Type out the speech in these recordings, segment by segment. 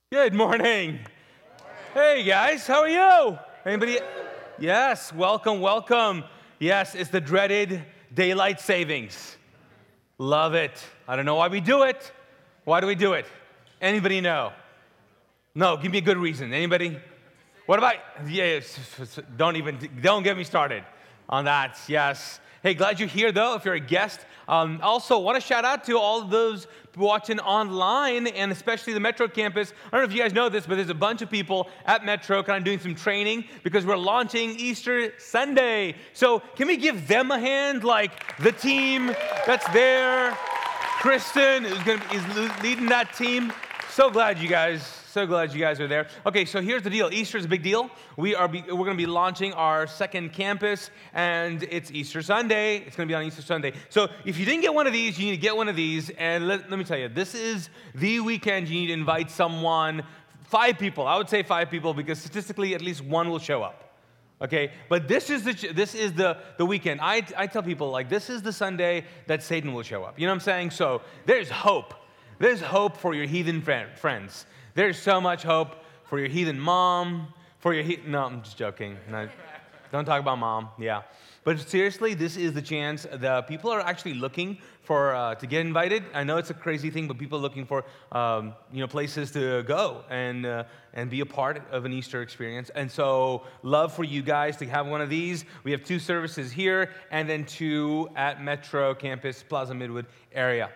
Good morning. Hey guys, how are you? Anybody? Yes, welcome. Yes, it's the dreaded daylight savings. Love it. I don't know why we do it. Why do we do it? Anybody know? No, give me a good reason. Anybody? What about? Yes, don't get me started on that. Yes. Hey, glad you're here though. If you're a guest, also want to shout out to all of those watching online and especially the Metro campus. I don't know if you guys know this, but there's a bunch of people at Metro kind of doing some training because we're launching Easter Sunday. So can we give them a hand? Like the team that's there, Kristen is leading that team. So glad you guys are there. Okay, so here's the deal. Easter is a big deal. We're going to be launching our second campus, and it's Easter Sunday. It's going to be on Easter Sunday. So if you didn't get one of these, you need to get one of these. And let me tell you, this is the weekend you need to invite someone, 5 people. I would say 5 people because statistically at least one will show up. Okay, but this is the weekend. I tell people, like, this is the Sunday that Satan will show up. You know what I'm saying? So there's hope. There's hope for your heathen friends. There's so much hope for your heathen mom, no, I'm just joking. No, don't talk about mom, yeah. But seriously, this is the chance. The people are actually looking for to get invited. I know it's a crazy thing, but people are looking for places to go and be a part of an Easter experience. And so, love for you guys to have one of these. We have 2 services here, and then 2 at Metro Campus Plaza Midwood area.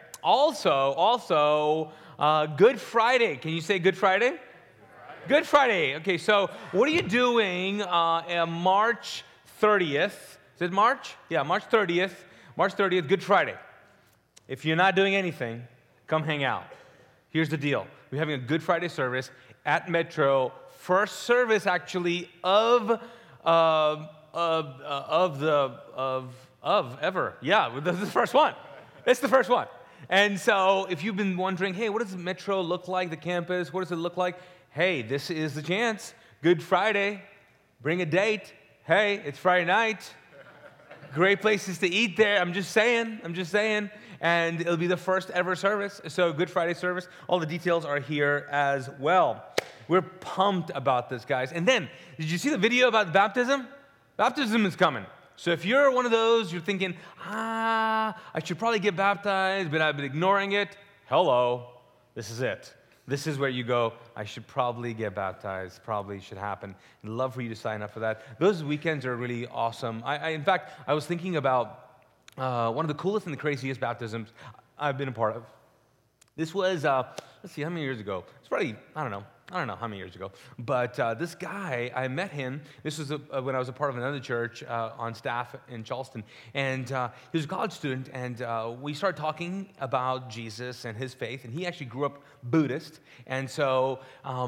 Also, Good Friday. Can you say Good Friday? Good Friday. Okay, so what are you doing on March 30th? Is it March? Yeah, March 30th. March 30th, Good Friday. If you're not doing anything, come hang out. Here's the deal. We're having a Good Friday service at Metro. First service, actually, of ever. Yeah, this is the first one. It's the first one. And so if you've been wondering, hey, what does Metro look like, the campus? What does it look like? Hey, this is the chance. Good Friday. Bring a date. Hey, it's Friday night. Great places to eat there. I'm just saying. And it'll be the first ever service. So Good Friday service. All the details are here as well. We're pumped about this, guys. And then, did you see the video about baptism? Baptism is coming. So if you're one of those, you're thinking, I should probably get baptized, but I've been ignoring it. Hello, this is it. This is where you go, I should probably get baptized, probably should happen. I'd love for you to sign up for that. Those weekends are really awesome. In fact, I was thinking about one of the coolest and the craziest baptisms I've been a part of. This was, let's see, how many years ago? It's probably, I don't know how many years ago, but this guy, I met him. This was when I was a part of another church on staff in Charleston, and he was a college student, and we started talking about Jesus and his faith, and he actually grew up Buddhist, and so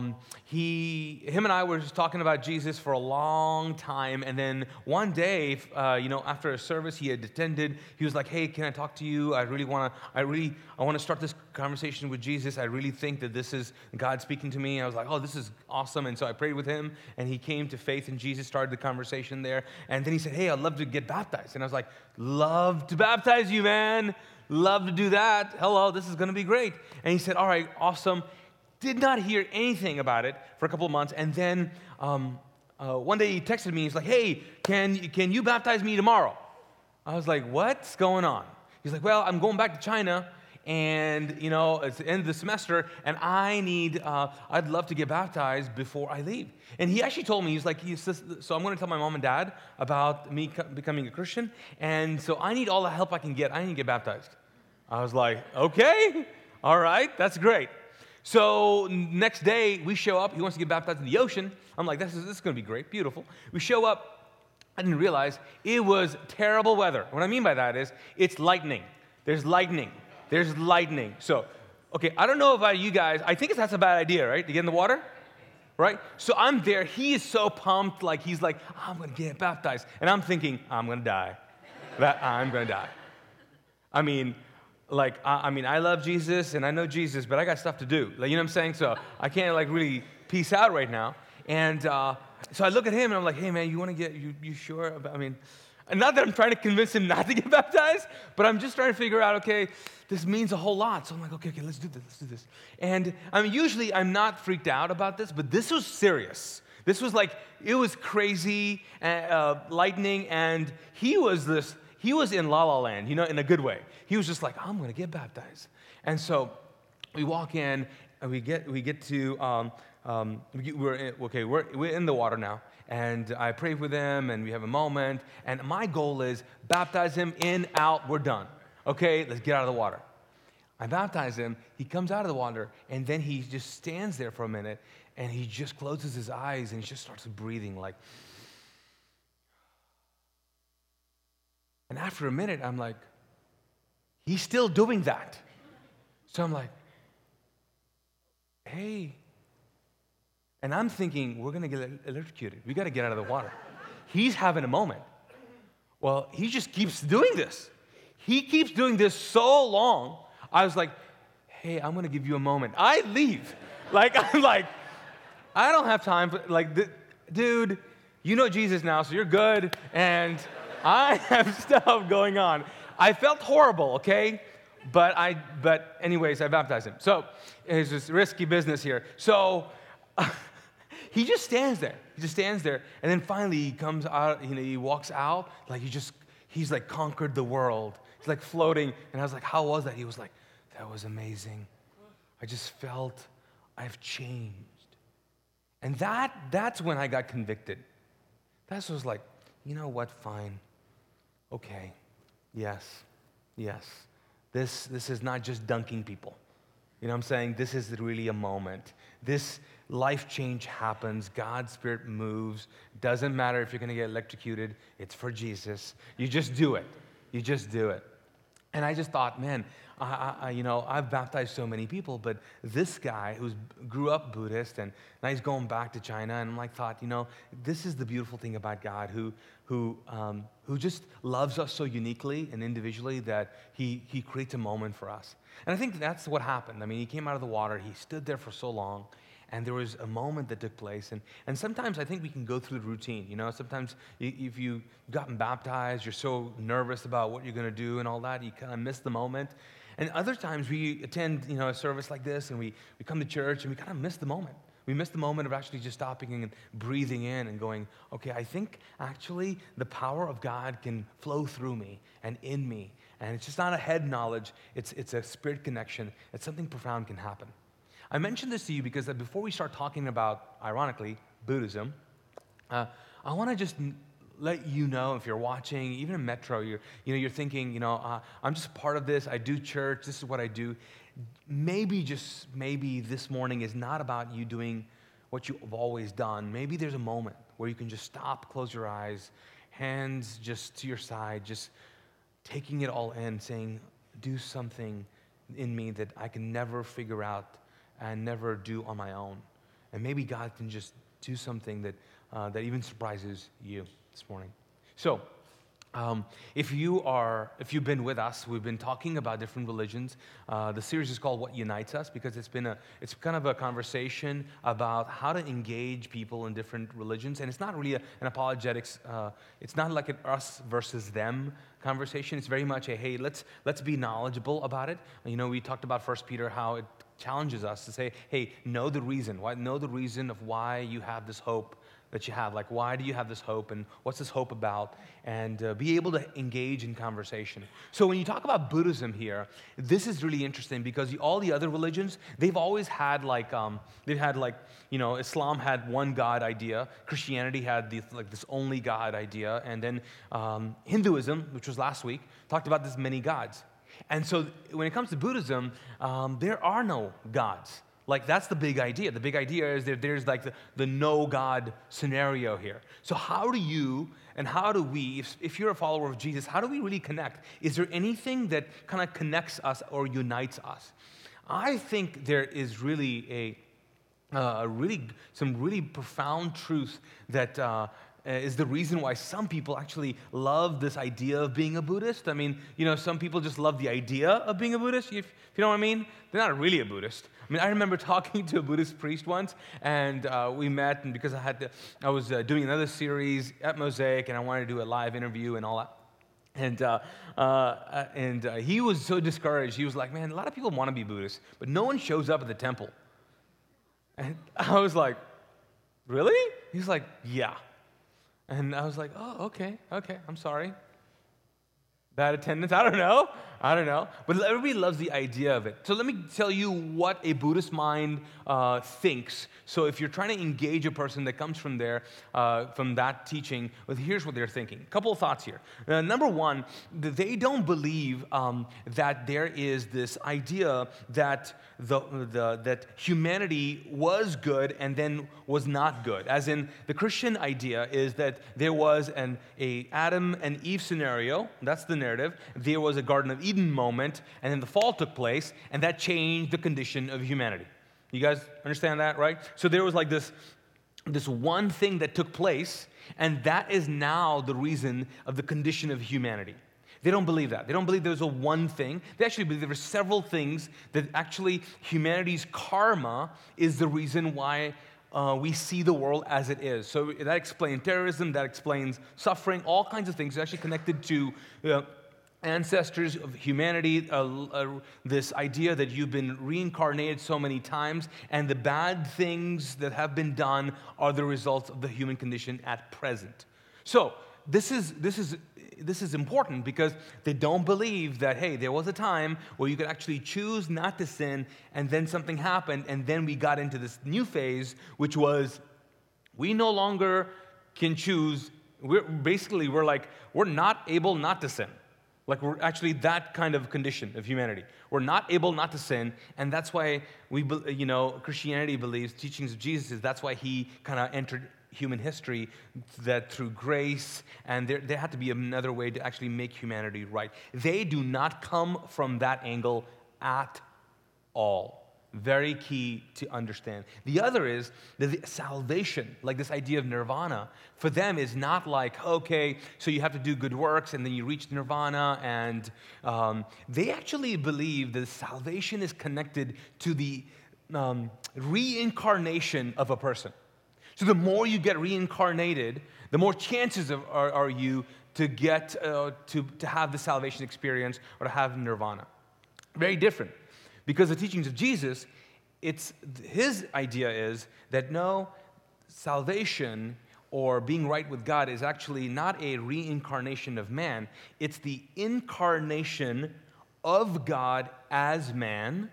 him and I were just talking about Jesus for a long time, and then one day, after a service he had attended, he was like, "Hey, can I talk to you? I want to start this conversation with Jesus. I really think that this is God speaking to me." I was like, "Oh, this is awesome." And so I prayed with him, and he came to faith in Jesus, started the conversation there. And then he said, "Hey, I'd love to get baptized." And I was like, "Love to baptize you, man. Love to do that. Hello, this is going to be great." And he said, "All right, awesome." Did not hear anything about it for a couple of months. And then one day he texted me. He's like, "Hey, can you baptize me tomorrow?" I was like, "What's going on?" He's like, "Well, I'm going back to China. And, it's the end of the semester, and I'd love to get baptized before I leave." And he actually told me, so I'm going to tell my mom and dad about me becoming a Christian, and so I need all the help I can get. I need to get baptized. I was like, okay, all right, that's great. So next day, we show up. He wants to get baptized in the ocean. I'm like, this is going to be great, beautiful. We show up. I didn't realize it was terrible weather. What I mean by that is it's lightning. There's lightning. So, okay, I don't know about you guys. I think that's a bad idea, right? To get in the water, right? So I'm there. He is so pumped. Like, he's like, "I'm going to get baptized." And I'm thinking, I'm going to die. I'm going to die. I love Jesus and I know Jesus, but I got stuff to do. Like, you know what I'm saying? So I can't, really peace out right now. And so I look at him and I'm like, "Hey, man, you want to you sure?" And not that I'm trying to convince him not to get baptized, but I'm just trying to figure out, okay, this means a whole lot. So I'm like, okay, let's do this. And usually I'm not freaked out about this, but this was serious. This was like, it was crazy, lightning, and he was in La La Land, in a good way. He was just like, I'm going to get baptized. And so we walk in, and we get to, we're in the water now. And I pray with him, and we have a moment. And my goal is baptize him, in, out, we're done. Okay, let's get out of the water. I baptize him. He comes out of the water, and then he just stands there for a minute, and he just closes his eyes, and he just starts breathing like. And after a minute, I'm like, he's still doing that. So I'm like, hey. And I'm thinking, we're going to get electrocuted. We got to get out of the water. He's having a moment. Well, he just keeps doing this. He keeps doing this so long. I was like, hey, I'm going to give you a moment. I leave. I'm like, I don't have time. Dude, you know Jesus now, so you're good. And I have stuff going on. I felt horrible, okay? But anyways, I baptized him. So it's just risky business here. So he just stands there. And then finally he comes out, he walks out, he's like conquered the world. He's like floating. And I was like, how was that? He was like, that was amazing. I just felt I've changed. And that's when I got convicted. That was like, you know what, fine. Okay, yes. This is not just dunking people. You know what I'm saying? This is really a moment. This life change happens. God's Spirit moves. Doesn't matter if you're going to get electrocuted. It's for Jesus. You just do it. And I just thought, man, I've baptized so many people, but this guy who grew up Buddhist and now he's going back to China, and I thought, this is the beautiful thing about God, who just loves us so uniquely and individually that he creates a moment for us. And I think that's what happened. I mean, he came out of the water, he stood there for so long, and there was a moment that took place. And sometimes I think we can go through the routine. Sometimes if you've gotten baptized, you're so nervous about what you're going to do and all that, you kind of miss the moment. And other times we attend, a service like this, and we come to church, and we kind of miss the moment. We miss the moment of actually just stopping and breathing in and going, okay, I think actually the power of God can flow through me and in me. And it's just not a head knowledge, it's a spirit connection. It's something profound can happen. I mentioned this to you because before we start talking about, ironically, Buddhism, I want to just let you know, if you're watching, even in Metro, you're thinking, I'm just part of this. I do church. This is what I do. Maybe this morning is not about you doing what you've always done. Maybe there's a moment where you can just stop, close your eyes, hands just to your side, just taking it all in, saying, do something in me that I can never figure out and never do on my own. And maybe God can just do something that even surprises you this morning. So, if you've been with us, we've been talking about different religions. The series is called What Unites Us, because it's kind of a conversation about how to engage people in different religions. And it's not really an apologetics, it's not like an us versus them conversation. It's very much a, hey, let's be knowledgeable about it. We talked about 1 Peter, how it challenges us to say, hey, know the reason of why you have this hope that you have. Like, why do you have this hope, and what's this hope about? And be able to engage in conversation. So when you talk about Buddhism here, this is really interesting because all the other religions, they've always had Islam had one God idea, Christianity had this only God idea, and then Hinduism, which was last week, talked about this many gods. And so when it comes to Buddhism, there are no gods. That's the big idea. The big idea is that there's the no God scenario here. So how do we, if you're a follower of Jesus, how do we really connect? Is there anything that kind of connects us or unites us? I think there is really some really profound truth that is the reason why some people actually love this idea of being a Buddhist. I mean, some people just love the idea of being a Buddhist, if you know what I mean. They're not really a Buddhist. I mean, I remember talking to a Buddhist priest once, and we met, and because I was doing another series at Mosaic, and I wanted to do a live interview and all that. And he was so discouraged. He was like, man, a lot of people want to be Buddhist, but no one shows up at the temple. And I was like, really? He's like, yeah. And I was like, oh, okay, I'm sorry. Bad attendance? I don't know. But everybody loves the idea of it. So let me tell you what a Buddhist mind thinks. So if you're trying to engage a person that comes from there, from that teaching, well, here's what they're thinking. A couple of thoughts here. Number one, they don't believe that there is this idea that that humanity was good and then was not good. As in, the Christian idea is that there was an Adam and Eve scenario. That's the narrative. There was a Garden of Eden moment, and then the fall took place, and that changed the condition of humanity. You guys understand that, right? So there was like this one thing that took place, and that is now the reason of the condition of humanity. They don't believe that. They don't believe there's a one thing. They actually believe there are several things that actually humanity's karma is the reason why we see the world as it is. So that explains terrorism, that explains suffering, all kinds of things actually connected to ancestors of humanity, this idea that you've been reincarnated so many times, and the bad things that have been done are the results of the human condition at present. So this is important because they don't believe that, hey, there was a time where you could actually choose not to sin, and then something happened, and then we got into this new phase, which was we no longer can choose. We're not able not to sin. Like, we're actually that kind of condition of humanity. We're not able not to sin, and that's why Christianity believes, teachings of Jesus is that's why he kind of entered human history, that through grace, and there had to be another way to actually make humanity right. They do not come from that angle at all. Very key to understand. The other is that the salvation, like this idea of nirvana, for them is not like, okay, so you have to do good works and then you reach nirvana, and they actually believe that salvation is connected to the reincarnation of a person. So the more you get reincarnated, the more chances are you to get to have the salvation experience or to have nirvana. Very different. Because the teachings of Jesus, his idea is that no, salvation or being right with God is actually not a reincarnation of man. It's the incarnation of God as man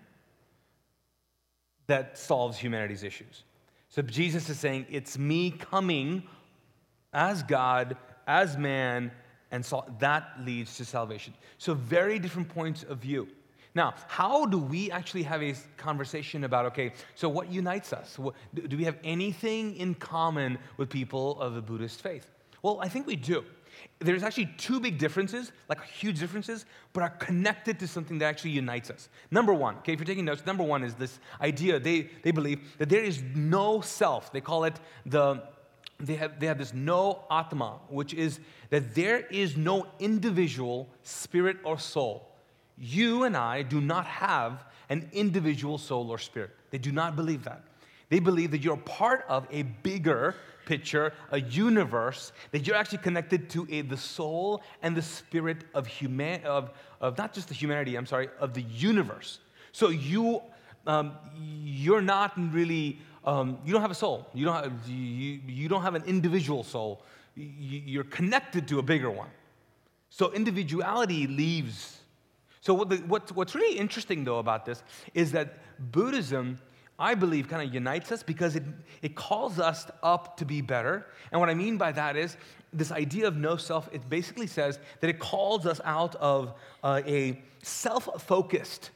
that solves humanity's issues. So Jesus is saying, it's me coming as God, as man, and so that leads to salvation. So very different points of view. Now, how do we actually have a conversation about, okay, so what unites us? Do we have anything in common with people of the Buddhist faith? Well, I think we do. There's actually two big differences, like huge differences, but are connected to something that actually unites us. Number one, okay, if you're taking notes, number one is this idea, they believe that there is no self. They call it they have this no atma, which is that there is no individual spirit or soul. You and I do not have an individual soul or spirit. They do not believe that. They believe that you're part of a bigger picture, a universe, that you're actually connected to the soul and the spirit of not just the humanity, of the universe. So you're not really, you don't have a soul. You don't have an individual soul. You're connected to a bigger one. So individuality leaves. So what's really interesting, though, about this is that Buddhism, I believe, kind of unites us because it calls us up to be better. And what I mean by that is this idea of no self, it basically says that it calls us out of a self-focused,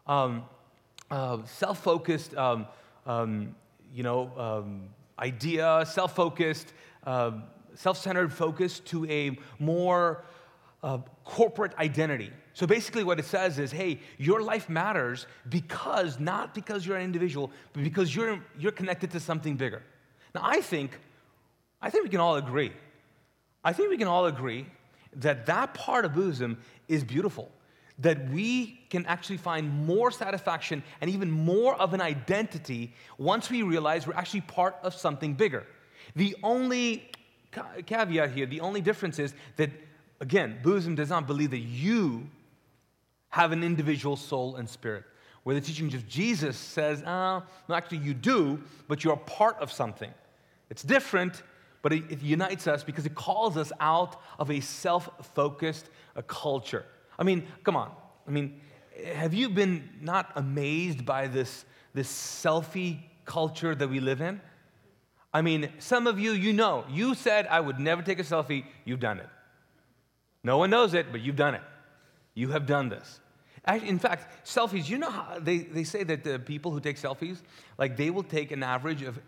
idea, self-focused, self-centered focus to a more corporate identity. So basically what it says is, hey, your life matters not because you're an individual, but because you're connected to something bigger. Now, I think we can all agree. I think we can all agree that part of Buddhism is beautiful. that we can actually find more satisfaction and even more of an identity once we realize we're actually part of something bigger. The only caveat here, the only difference is that, again, Buddhism does not believe that you have an individual soul and spirit, where the teachings of Jesus says, no, actually you do, but you're a part of something. It's different, but it unites us because it calls us out of a self-focused culture. I mean, come on. I mean, have you been not amazed by this selfie culture that we live in? I mean, some of you, you said I would never take a selfie. You've done it. No one knows it, but you've done it. You have done this. In fact, selfies, you know how they say that the people who take selfies, like they will take an average of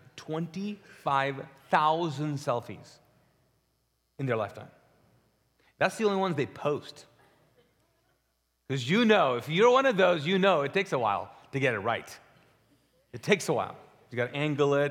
25,000 selfies in their lifetime. That's the only ones they post. Because if you're one of those, it takes a while to get it right. It takes a while. You got to angle it.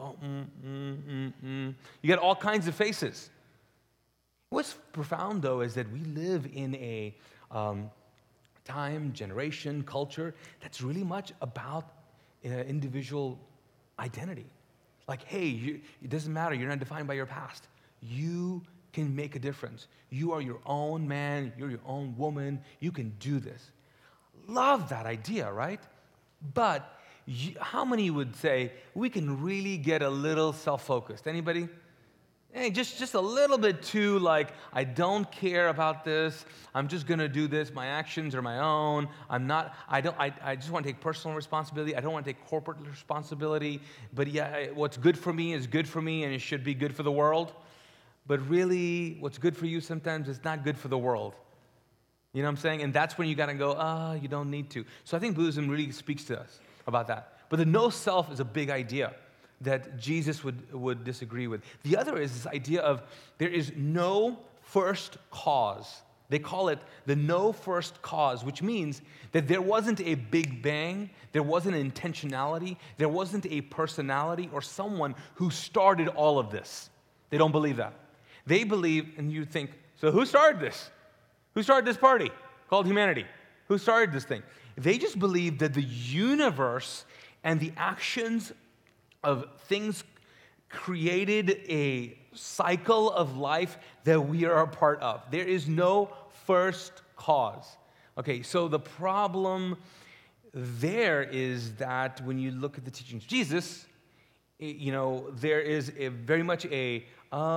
You got all kinds of faces. What's profound, though, is that we live in a time, generation, culture that's really much about individual identity. Like, hey, it doesn't matter. You're not defined by your past. You can make a difference. You are your own man. You're your own woman. You can do this. Love that idea, right? But how many would say we can really get a little self-focused? Anybody? Hey, just a little bit too, like, I don't care about this. I'm just going to do this. My actions are my own. I just want to take personal responsibility. I don't want to take corporate responsibility. But yeah, what's good for me is good for me, and it should be good for the world. But really, what's good for you sometimes is not good for the world. You know what I'm saying? And that's when you got to go, you don't need to. So I think Buddhism really speaks to us about that. But the no self is a big idea that Jesus would disagree with. The other is this idea of there is no first cause. They call it the no first cause, which means that there wasn't a big bang, there wasn't an intentionality, there wasn't a personality or someone who started all of this. They don't believe that. They believe, and you think, so who started this? Who started this party called humanity? Who started this thing? They just believe that the universe and the actions of things created a cycle of life that we are a part of. There is no first cause. Okay, so the problem there is that when you look at the teachings of Jesus, there is very much a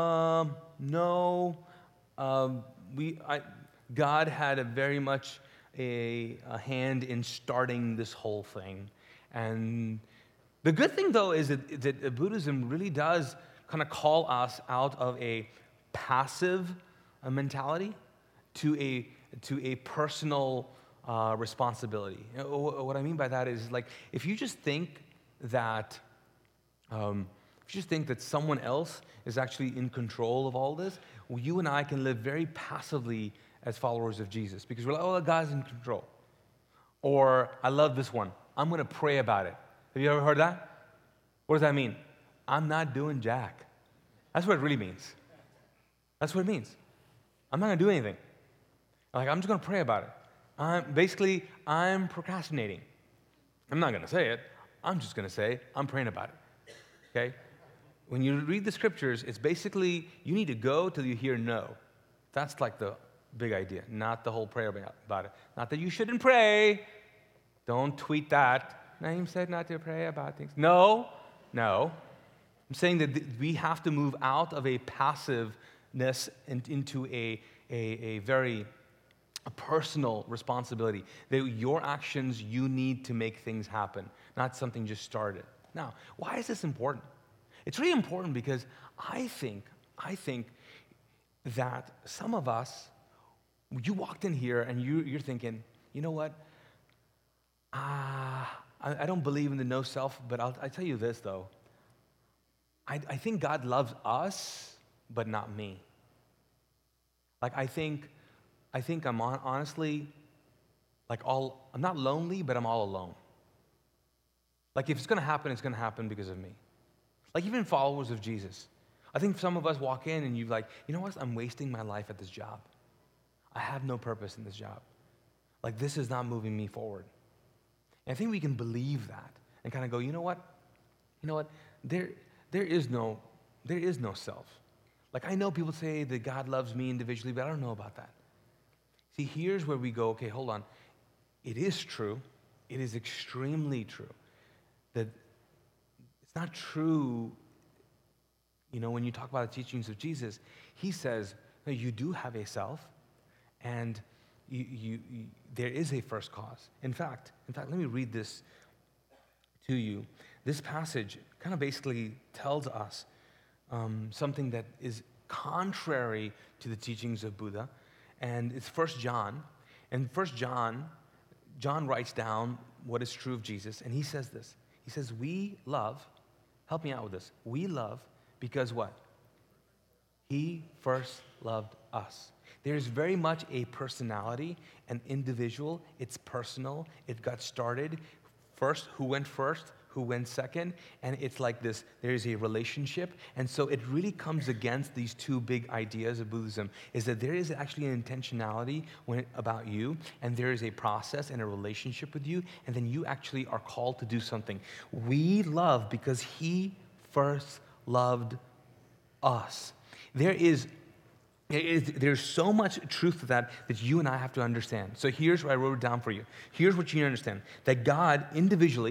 God had a very much a hand in starting this whole thing. And the good thing, though, is that Buddhism really does kind of call us out of a passive mentality to a personal responsibility. What I mean by that is, like, if you just think that someone else is actually in control of all this, well, you and I can live very passively as followers of Jesus because we're like, oh, God's in control. Or, I love this one, I'm going to pray about it. Have you ever heard that? What does that mean? I'm not doing jack. That's what it really means. That's what it means. I'm not going to do anything. Like, I'm just going to pray about it. I'm procrastinating. I'm not going to say it. I'm just going to say, I'm praying about it. Okay? When you read the scriptures, it's basically, you need to go till you hear no. That's like the big idea, not the whole prayer about it. Not that you shouldn't pray. Don't tweet that. Naeem said not to pray about things. No. I'm saying that we have to move out of a passiveness into a very personal responsibility. That your actions, you need to make things happen, not something just started. Now, why is this important? It's really important because I think that some of us, you walked in here and you're thinking, you know what? I don't believe in the no self, but I'll tell you this, though. I think God loves us, but not me. Like, I think I'm honestly, like, I'm not lonely, but I'm all alone. Like, if it's going to happen, it's going to happen because of me. Like, even followers of Jesus. I think some of us walk in and you're like, you know what? I'm wasting my life at this job. I have no purpose in this job. Like, this is not moving me forward. And I think we can believe that and kind of go, you know what? There is no self. Like, I know people say that God loves me individually, but I don't know about that. See, here's where we go, okay, hold on. It is true. It is extremely true that it's not true, when you talk about the teachings of Jesus, he says, no, you do have a self, and there is a first cause. In fact, let me read this to you. This passage kind of basically tells us something that is contrary to the teachings of Buddha, and it's 1 John. And 1 John writes down what is true of Jesus, and he says this. He says, we love, help me out with this, we love because what? He first loved us. There's very much a personality, an individual. It's personal. It got started first. Who went first? Who went second? And it's like this. There's a relationship. And so it really comes against these two big ideas of Buddhism, is that there is actually an intentionality about you, and there is a process and a relationship with you, and then you actually are called to do something. We love because he first loved us. There's so much truth to that you and I have to understand. So here's what I wrote it down for you. Here's what you need to understand. That God individually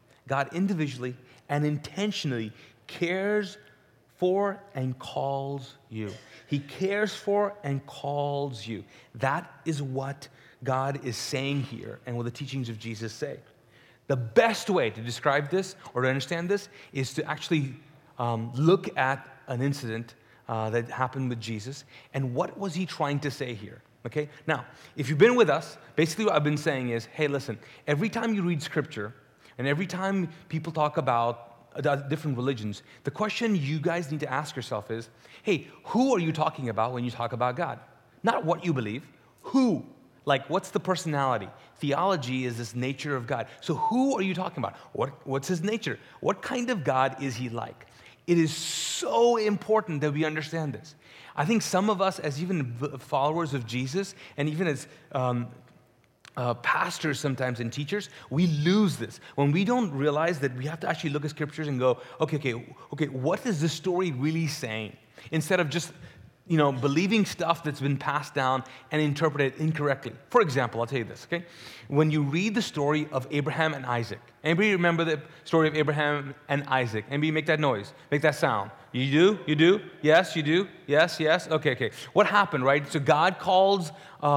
and intentionally cares for and calls you. He cares for and calls you. That is what God is saying here and what the teachings of Jesus say. The best way to describe this or to understand this is to actually look at an incident that happened with Jesus, and what was he trying to say here? Okay? Now, if you've been with us, basically what I've been saying is, hey, listen, every time you read Scripture, and every time people talk about different religions, the question you guys need to ask yourself is, hey, who are you talking about when you talk about God? Not what you believe, who? Like, what's the personality? Theology is this nature of God. So who are you talking about? What's his nature? What kind of God is he like? It is so important that we understand this. I think some of us, as even followers of Jesus, and even as pastors sometimes and teachers, we lose this. When we don't realize that we have to actually look at scriptures and go, okay, what is this story really saying? Instead of just, believing stuff that's been passed down and interpreted incorrectly. For example, I'll tell you this, okay? When you read the story of Abraham and Isaac, anybody remember the story of Abraham and Isaac? Anybody make that noise? Make that sound. You do? You do? Yes, you do? Yes, yes? Okay. What happened, right? So God calls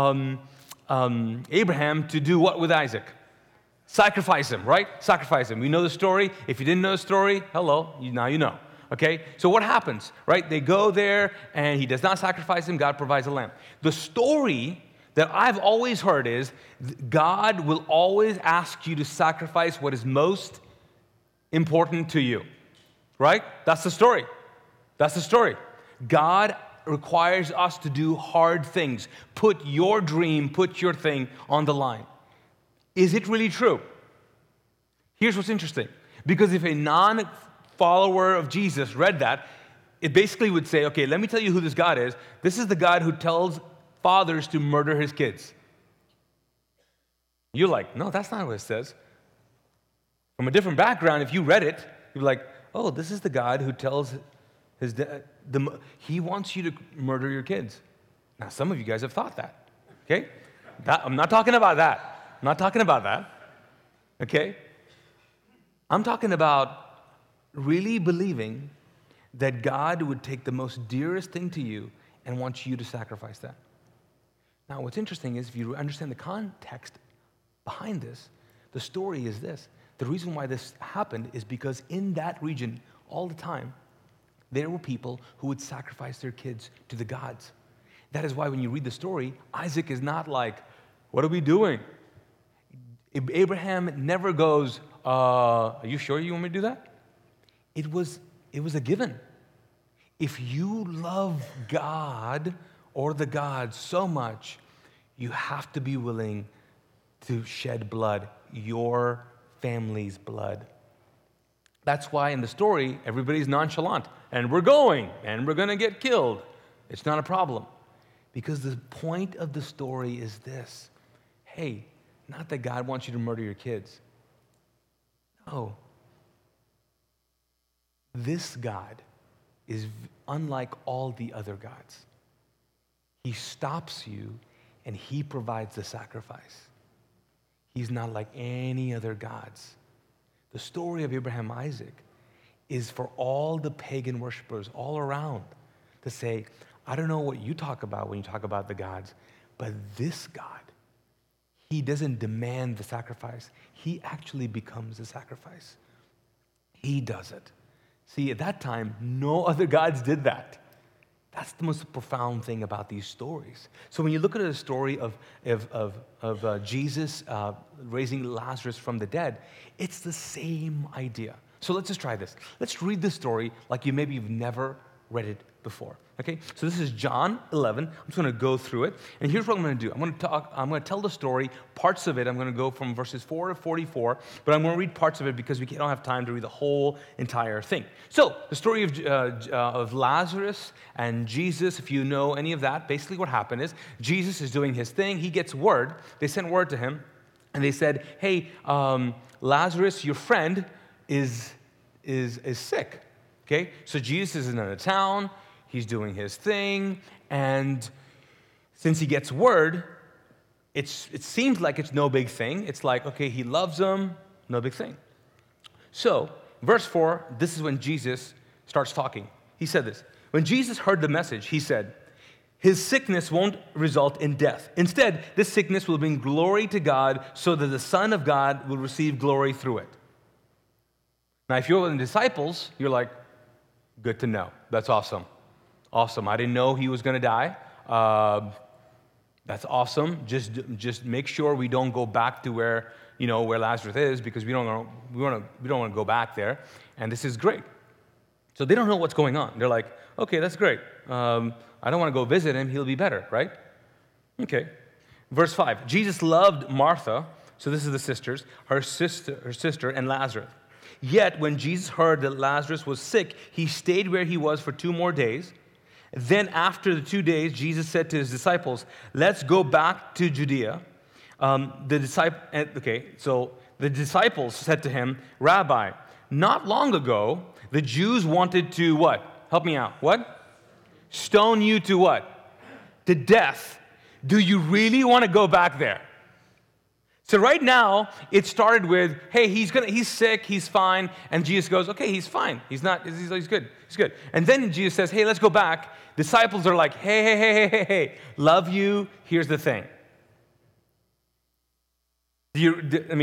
Abraham to do what with Isaac? Sacrifice him, right? Sacrifice him. We know the story. If you didn't know the story, hello, now you know. Okay, so what happens, right? They go there, and he does not sacrifice him. God provides a lamb. The story that I've always heard is God will always ask you to sacrifice what is most important to you, right? That's the story. That's the story. God requires us to do hard things. Put your dream, put your thing on the line. Is it really true? Here's what's interesting. Because if a non-follower of Jesus read that, it basically would say, okay, let me tell you who this God is. This is the God who tells fathers to murder his kids. You're like, no, that's not what it says. From a different background, if you read it, you'd be like, oh, this is the God who tells his he wants you to murder your kids. Now, some of you guys have thought that, okay? I'm not talking about that. I'm not talking about that, okay? I'm talking about really believing that God would take the most dearest thing to you and wants you to sacrifice that. Now, what's interesting is if you understand the context behind this, the story is this. The reason why this happened is because in that region, all the time, there were people who would sacrifice their kids to the gods. That is why when you read the story, Isaac is not like, what are we doing? Abraham never goes, are you sure you want me to do that? It was a given. If you love God or the gods so much, you have to be willing to shed blood, your family's blood. That's why in the story, everybody's nonchalant. And we're going to get killed. It's not a problem. Because the point of the story is this. hey, not that God wants you to murder your kids. No. This God is unlike all the other gods. He stops you and he provides the sacrifice. He's not like any other gods. The story of Abraham, Isaac is for all the pagan worshipers all around to say, I don't know what you talk about when you talk about the gods, but this God, he doesn't demand the sacrifice. He actually becomes the sacrifice. He does it. See, at that time, no other gods did that. That's the most profound thing about these stories. So when you look at the story of Jesus raising Lazarus from the dead, it's the same idea. So let's just try this. Let's read the story like maybe you've never read it before. Okay? So this is John 11. I'm just going to go through it. And here's what I'm going to do. I'm going to tell the story, parts of it. I'm going to go from verses 4 to 44, but I'm going to read parts of it because we don't have time to read the whole entire thing. So the story of Lazarus and Jesus, if you know any of that, basically what happened is Jesus is doing his thing. He gets word. They sent word to him, and they said, hey, Lazarus, your friend, is sick. Okay? So Jesus is in a town. He's doing his thing, and since he gets word, it seems like it's no big thing. It's like, okay, he loves him, no big thing. So, verse 4, this is when Jesus starts talking. He said this. When Jesus heard the message, he said, his sickness won't result in death. Instead, this sickness will bring glory to God so that the Son of God will receive glory through it. Now, if you're one of the disciples, you're like, good to know. That's awesome. Awesome. I didn't know he was going to die. That's awesome. Just make sure we don't go back to where Lazarus is, because we don't want to go back there. And this is great. So they don't know what's going on. They're like, okay, that's great. I don't want to go visit him. He'll be better, right? Okay. Verse 5. Jesus loved Martha. So this is the sisters, her sister, and Lazarus. Yet when Jesus heard that Lazarus was sick, he stayed where he was for 2 more days. Then after the 2 days, Jesus said to his disciples, let's go back to Judea. So the disciples said to him, Rabbi, not long ago, the Jews wanted to what? Help me out. What? Stone you to what? To death. Do you really want to go back there? So right now, it started with, hey, he's sick, he's fine. And Jesus goes, okay, he's fine. He's good. He's good. And then Jesus says, hey, let's go back. Disciples are like, hey, love you. Here's the thing. Do you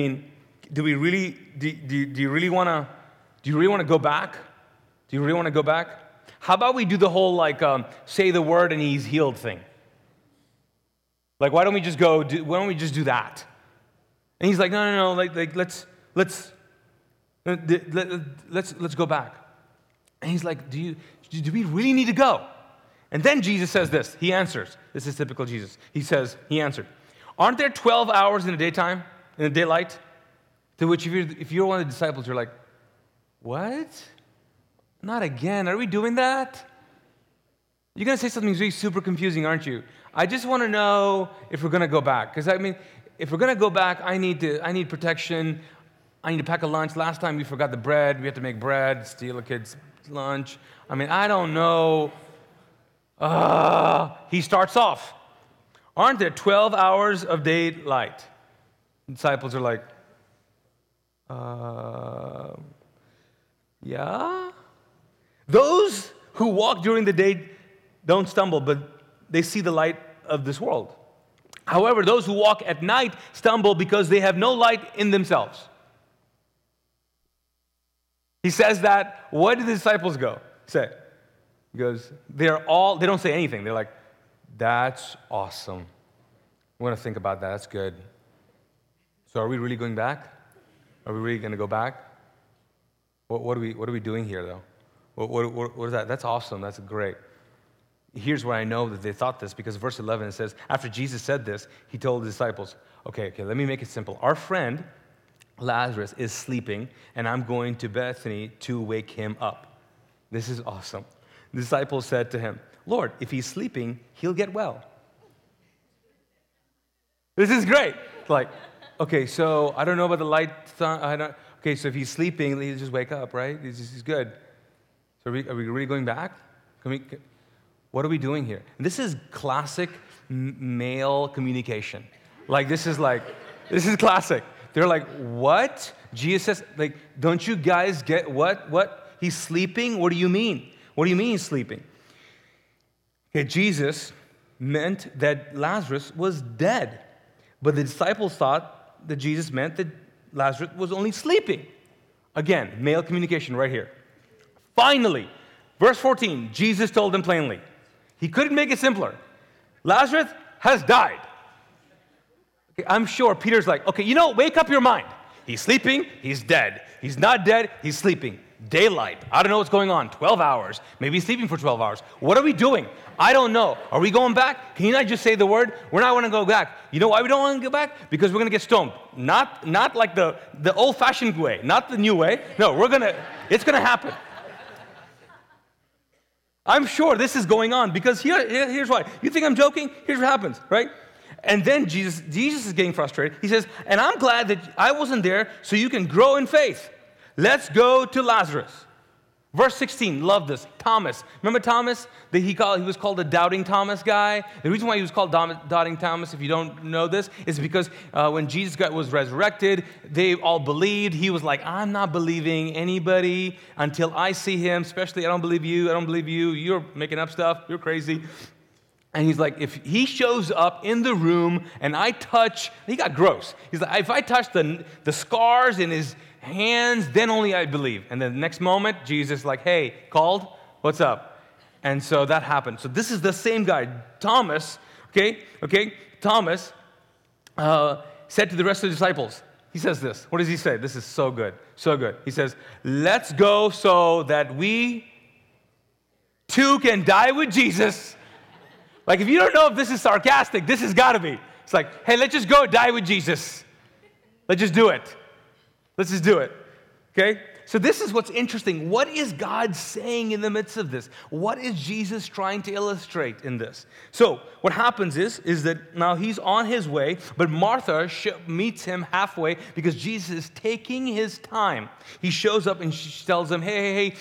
really want to go back? Do you really want to go back? How about we do the whole say the word and he's healed thing? Like, why don't we just do that? And he's like, no, let's go back. And he's like, do we really need to go? And then Jesus says this. He answers. This is typical Jesus. He answered, aren't there 12 hours in the daytime, in the daylight? To which if you're one of the disciples, you're like, what? Not again. Are we doing that? You're going to say something really super confusing, aren't you? I just want to know if we're going to go back. Because, if we're going to go back, I need protection. I need to pack a lunch. Last time we forgot the bread. We had to make bread, steal a kid's lunch. I don't know. He starts off. Aren't there 12 hours of daylight? The disciples are like, yeah? Those who walk during the day don't stumble, but they see the light of this world. However, those who walk at night stumble because they have no light in themselves. He says that. What did the disciples say? He goes, they don't say anything. They're like, that's awesome. We're going to think about that. That's good. So are we really going back? Are we really going to go back? What are we doing here, though? What is that? That's awesome. That's great. Here's where I know that they thought this, because verse 11 it says, after Jesus said this, he told the disciples, okay, let me make it simple. Our friend Lazarus is sleeping, and I'm going to Bethany to wake him up. This is awesome. The disciples said to him, Lord, if he's sleeping, he'll get well. This is great. Like, okay, so I don't know about the light. Okay, so if he's sleeping, he'll just wake up, right? He's good. So are we really going back? What are we doing here? And this is classic male communication. This is classic. They're like, what? Jesus says, like, don't you guys get what? He's sleeping? What do you mean? What do you mean he's sleeping? Okay, Jesus meant that Lazarus was dead. But the disciples thought that Jesus meant that Lazarus was only sleeping. Again, male communication right here. Finally, verse 14, Jesus told them plainly. He couldn't make it simpler. Lazarus has died. Okay, I'm sure Peter's like, okay, wake up your mind. He's sleeping, he's dead. He's not dead, he's sleeping. Daylight. I don't know what's going on. 12 hours. Maybe he's sleeping for 12 hours. What are we doing? I don't know. Are we going back? Can you not just say the word? We're not going to go back. You know why we don't want to go back? Because we're going to get stoned. Not like the old-fashioned way, not the new way. No, it's going to happen. I'm sure this is going on because here's why. You think I'm joking? Here's what happens, right? And then Jesus is getting frustrated. He says, and I'm glad that I wasn't there so you can grow in faith. Let's go to Lazarus. Verse 16, love this. Thomas. Remember Thomas? He was called the Doubting Thomas guy. The reason why he was called Doubting Thomas, if you don't know this, is because when Jesus was resurrected, they all believed. He was like, I'm not believing anybody until I see him, especially I don't believe you. You're making up stuff. You're crazy. And he's like, if he shows up in the room and I touch, he got gross. He's like, if I touch the scars in his hands, then only I believe. And then the next moment, Jesus like, hey, called? What's up? And so that happened. So this is the same guy, Thomas, okay? Thomas said to the rest of the disciples, he says this. What does he say? This is so good, so good. He says, let's go so that we too can die with Jesus. Like, if you don't know if this is sarcastic, this has got to be. It's like, hey, let's just go die with Jesus. Let's just do it. Let's just do it, okay? So this is what's interesting. What is God saying in the midst of this? What is Jesus trying to illustrate in this? So what happens is that now he's on his way, but Martha meets him halfway because Jesus is taking his time. He shows up and she tells him, hey,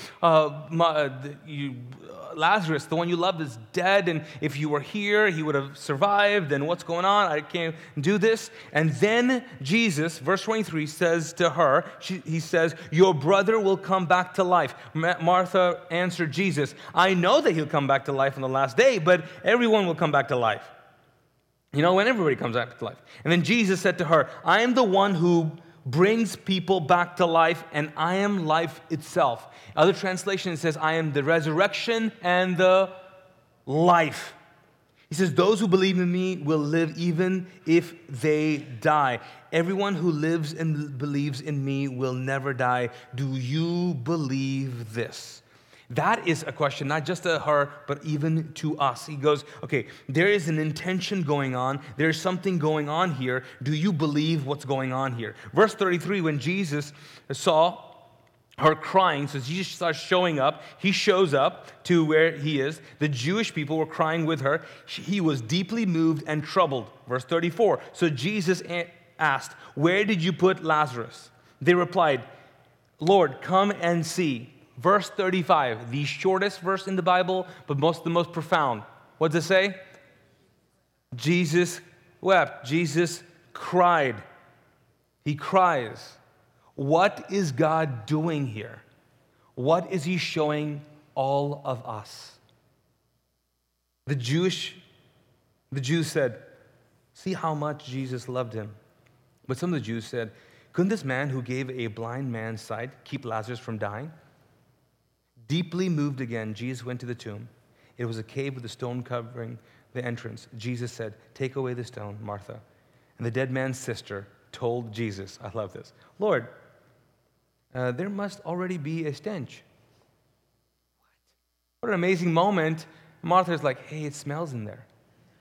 Lazarus, the one you loved, is dead, and if you were here, he would have survived, and what's going on? I can't do this. And then Jesus, verse 23, says to her, he says, your brother will come back to life. Martha answered Jesus, I know that he'll come back to life on the last day, but everyone will come back to life. When everybody comes back to life. And then Jesus said to her, I am the one who brings people back to life, and I am life itself. Other translation says, I am the resurrection and the life. He says, those who believe in me will live even if they die. Everyone who lives and believes in me will never die. Do you believe this? That is a question, not just to her, but even to us. He goes, okay, there is an intention going on. There's something going on here. Do you believe what's going on here? Verse 33, when Jesus saw her crying, so Jesus starts showing up. He shows up to where he is. The Jewish people were crying with her. He was deeply moved and troubled. Verse 34, so Jesus asked, where did you put Lazarus? They replied, Lord, come and see. Verse 35, the shortest verse in the Bible, but the most profound. What does it say? Jesus wept. Jesus cried. He cries. What is God doing here? What is he showing all of us? The Jews said, see how much Jesus loved him. But some of the Jews said, couldn't this man who gave a blind man sight keep Lazarus from dying? Deeply moved again, Jesus went to the tomb. It was a cave with a stone covering the entrance. Jesus said, take away the stone, Martha. And the dead man's sister told Jesus, I love this, Lord, there must already be a stench. What an amazing moment. Martha's like, hey, it smells in there.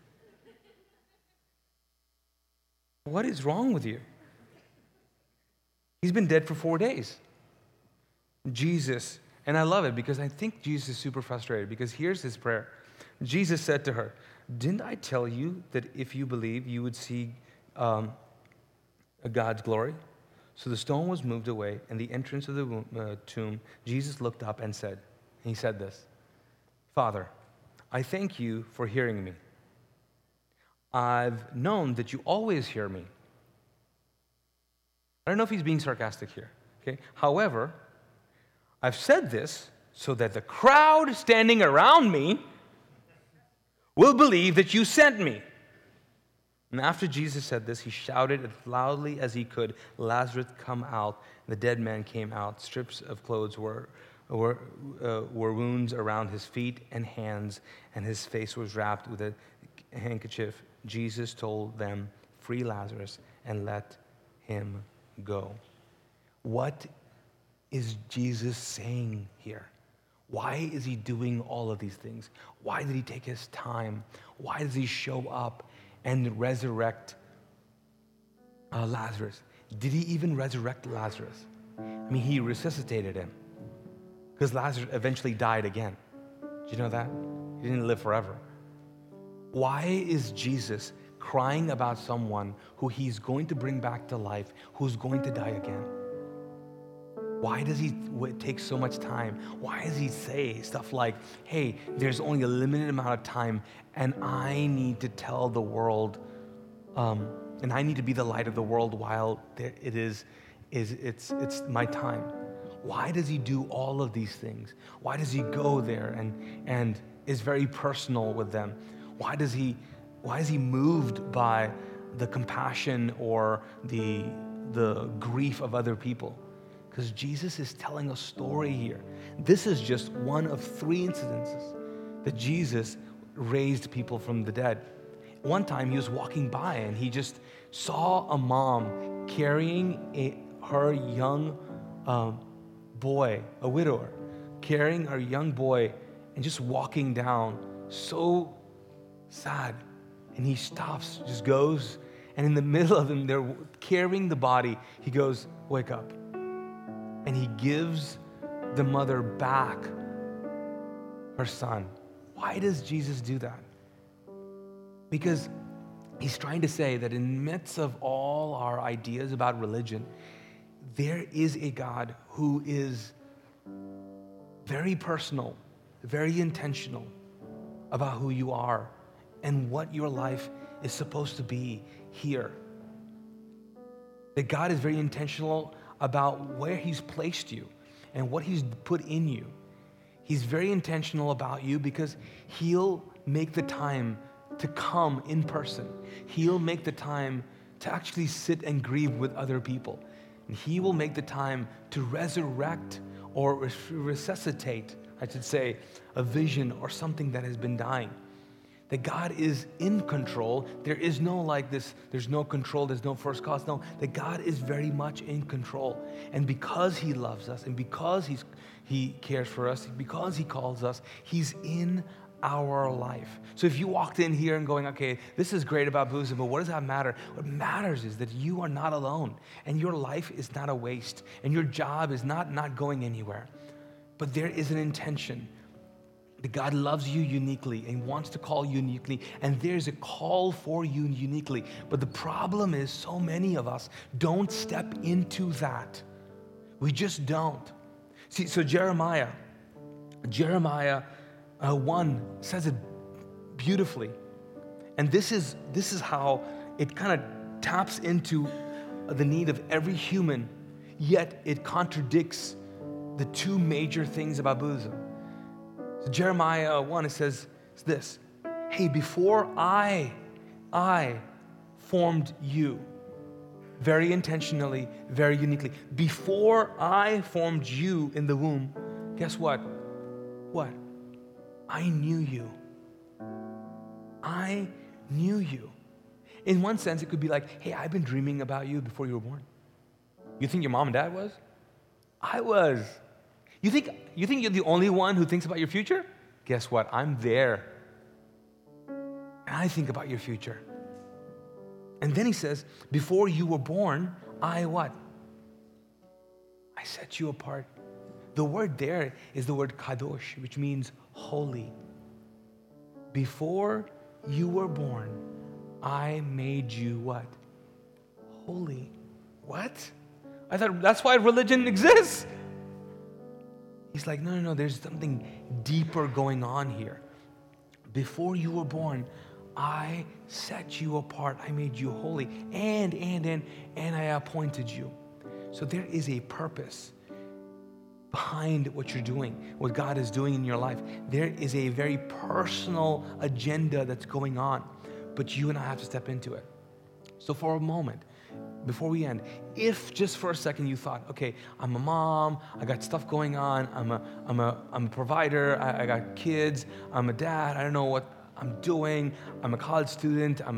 What is wrong with you? He's been dead for 4 days. Jesus, and I love it because I think Jesus is super frustrated because here's his prayer. Jesus said to her, didn't I tell you that if you believe, you would see God's glory. So the stone was moved away, and the entrance of the tomb, Jesus looked up and he said this, Father, I thank you for hearing me. I've known that you always hear me. I don't know if he's being sarcastic here. Okay? However, I've said this so that the crowd standing around me will believe that you sent me. And after Jesus said this, he shouted as loudly as he could, Lazarus, come out. The dead man came out. Strips of clothes were wounds around his feet and hands, and his face was wrapped with a handkerchief. Jesus told them, free Lazarus and let him go. What is Jesus saying here? Why is he doing all of these things? Why did he take his time? Why does he show up and resurrect Lazarus? Did he even resurrect Lazarus? I mean, he resuscitated him because Lazarus eventually died again. Did you know that? He didn't live forever. Why is Jesus crying about someone who he's going to bring back to life, who's going to die again? Why does he take so much time? Why does he say stuff like, hey, there's only a limited amount of time and I need to tell the world, and I need to be the light of the world while it's my time? Why does he do all of these things? Why does he go there and is very personal with them? Why is he moved by the compassion or the grief of other people? Because Jesus is telling a story here. This is just one of 3 incidences that Jesus raised people from the dead. One time he was walking by and he just saw a mom carrying her young boy, a widower, carrying her young boy and just walking down, so sad. And he stops, just goes, and in the middle of them, they're carrying the body. He goes, wake up. And he gives the mother back her son. Why does Jesus do that? Because he's trying to say that in the midst of all our ideas about religion, there is a God who is very personal, very intentional about who you are and what your life is supposed to be here. That God is very intentional about where he's placed you and what he's put in you. He's very intentional about you because he'll make the time to come in person. He'll make the time to actually sit and grieve with other people. And he will make the time to resurrect or resuscitate, I should say, a vision or something that has been dying. That God is in control. There is no like this, there's no control, there's no first cause. No, that God is very much in control. And because he loves us and because he cares for us, because he calls us, he's in our life. So if you walked in here and going, okay, this is great about Boozum, but what does that matter? What matters is that you are not alone and your life is not a waste and your job is not going anywhere. But there is an intention that God loves you uniquely and wants to call you uniquely, and there's a call for you uniquely. But the problem is so many of us don't step into that. We just don't. See, so Jeremiah 1 says it beautifully. And this is how it kind of taps into the need of every human, yet it contradicts the 2 major things about Buddhism. So Jeremiah 1, it says this, hey, before I formed you, very intentionally, very uniquely, before I formed you in the womb, guess what? What? I knew you. I knew you. In one sense, it could be like, hey, I've been dreaming about you before you were born. You think your mom and dad was? I was. You think you're the only one who thinks about your future? Guess what? I'm there. And I think about your future. And then he says, before you were born, I what? I set you apart. The word there is the word kadosh, which means holy. Before you were born, I made you what? holy. What? I thought that's why religion exists. He's like, no, there's something deeper going on here. Before you were born, I set you apart. I made you holy, and I appointed you. So there is a purpose behind what you're doing, what God is doing in your life. There is a very personal agenda that's going on, but you and I have to step into it. So for a moment, before we end, if just for a second you thought, okay, I'm a mom, I got stuff going on, I'm a provider, I got kids, I'm a dad, I don't know what I'm doing, I'm a college student, I'm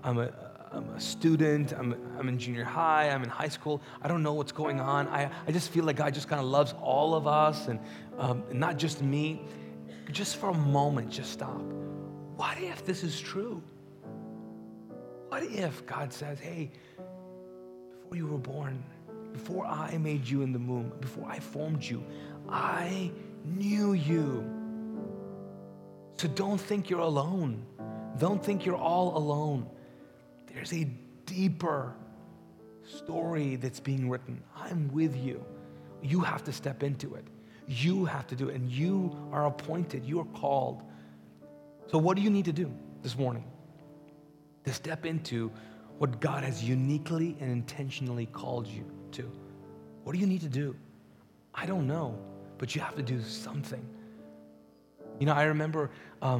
a student, I'm in junior high, I'm in high school, I don't know what's going on, I just feel like God just kind of loves all of us and not just me. Just for a moment, just stop. What if this is true? What if God says, hey, before you were born, before I made you in the womb, before I formed you, I knew you. So don't think you're alone. Don't think you're all alone. There's a deeper story that's being written. I'm with you. You have to step into it. You have to do it. And you are appointed. You are called. So what do you need to do this morning to step into what God has uniquely and intentionally called you to? What do you need to do? I don't know, but you have to do something. You know, I remember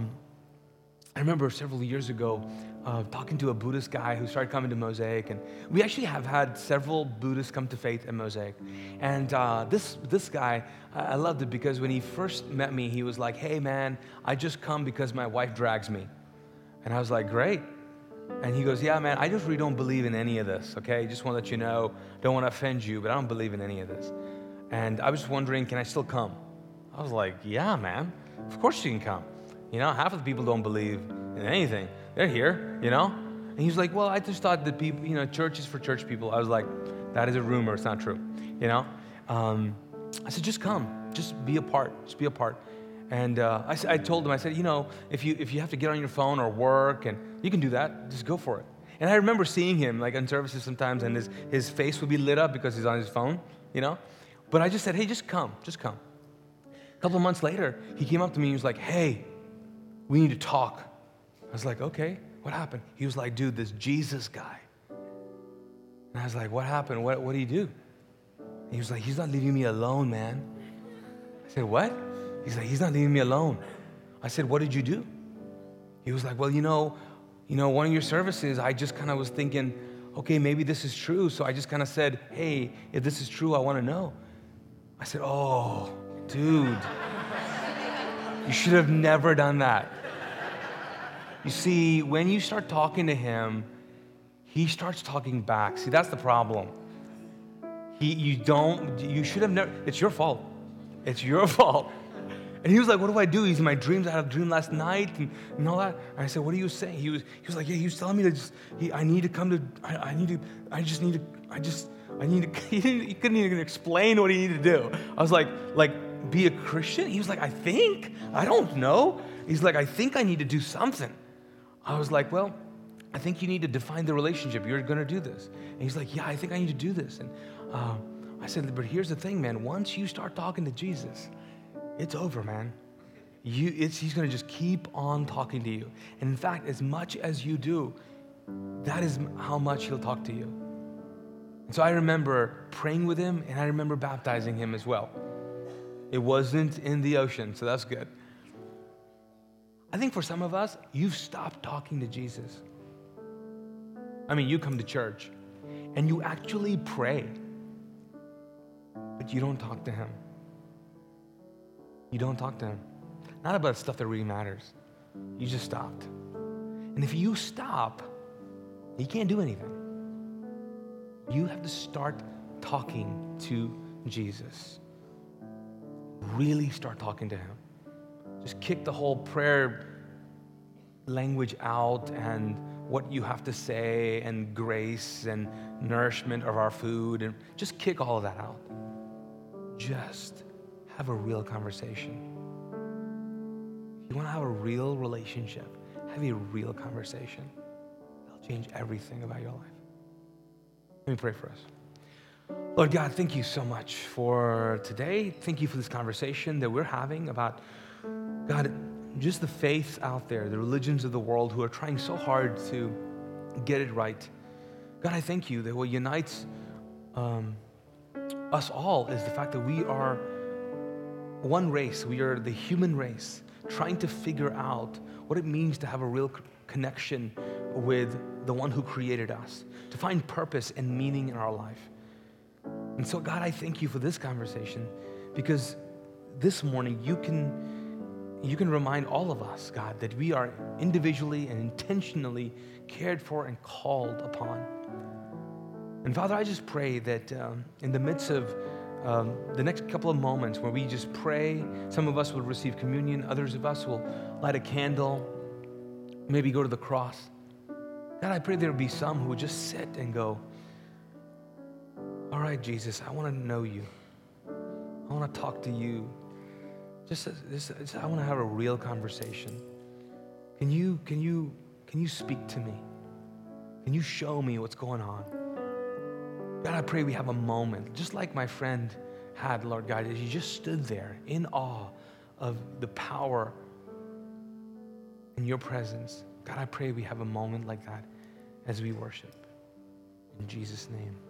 several years ago talking to a Buddhist guy who started coming to Mosaic, and we actually have had several Buddhists come to faith at Mosaic. And this guy, I loved it because when he first met me, he was like, hey man, I just come because my wife drags me. And I was like, great. And he goes, yeah, man, I just really don't believe in any of this, okay? Just want to let you know, don't want to offend you, but I don't believe in any of this. And I was just wondering, can I still come? I was like, yeah, man, of course you can come. You know, half of the people don't believe in anything. They're here, you know? And he's like, well, I just thought that people, you know, church is for church people. I was like, that is a rumor, it's not true, you know? I said, just come, just be a part. And I told him, I said, you know, if you have to get on your phone or work, and you can do that, just go for it. And I remember seeing him like in services sometimes, and his face would be lit up because he's on his phone, you know. But I just said, hey, just come. A couple of months later, he came up to me and he was like, hey, we need to talk. I was like, okay, what happened? He was like, dude, this Jesus guy. And I was like, what happened? What did he do? And he was like, he's not leaving me alone, man. I said, what? He's like, he's not leaving me alone. I said, what did you do? He was like, well, you know, one of your services, I just kind of was thinking, okay, maybe this is true. So I just kind of said, hey, if this is true, I want to know. I said, oh, dude, you should have never done that. You see, when you start talking to him, he starts talking back. See, that's the problem. You should have never, it's your fault. It's your fault. And he was like, what do I do? He's in my dreams. I had a dream last night and all that. And I said, what are you saying? He was like, yeah, he was telling me to I need to come to, he couldn't even explain what he needed to do. I was like, be a Christian? He was like, I don't know. He's like, I think I need to do something. I was like, well, I think you need to define the relationship. You're going to do this. And he's like, yeah, I think I need to do this. And I said, but here's the thing, man. Once you start talking to Jesus, it's over, man. He's going to just keep on talking to you. And in fact, as much as you do, that is how much he'll talk to you. And so I remember praying with him, and I remember baptizing him as well. It wasn't in the ocean, so that's good. I think for some of us, you've stopped talking to Jesus. I mean, you come to church, and you actually pray, but you don't talk to him. You don't talk to him. Not about stuff that really matters. You just stopped. And if you stop, you can't do anything. You have to start talking to Jesus. Really start talking to him. Just kick the whole prayer language out and what you have to say and grace and nourishment of our food, and just kick all of that out. Just have a real conversation. If you want to have a real relationship, have a real conversation. It'll change everything about your life. Let me pray for us. Lord God, thank you so much for today. Thank you for this conversation that we're having about, God, just the faith out there, the religions of the world who are trying so hard to get it right. God, I thank you that what unites us all is the fact that we are one race. We are the human race trying to figure out what it means to have a real connection with the one who created us, to find purpose and meaning in our life. And so, God, I thank you for this conversation because this morning you can remind all of us, God, that we are individually and intentionally cared for and called upon. And Father, I just pray that in the midst of the next couple of moments where we just pray, some of us will receive communion, others of us will light a candle, maybe go to the cross. God, I pray there will be some who will just sit and go, all right, Jesus, I want to know you. I want to talk to you. I want to have a real conversation. Can you speak to me? Can you show me what's going on? God, I pray we have a moment, just like my friend had, Lord God, as he just stood there in awe of the power in your presence. God, I pray we have a moment like that as we worship. In Jesus' name.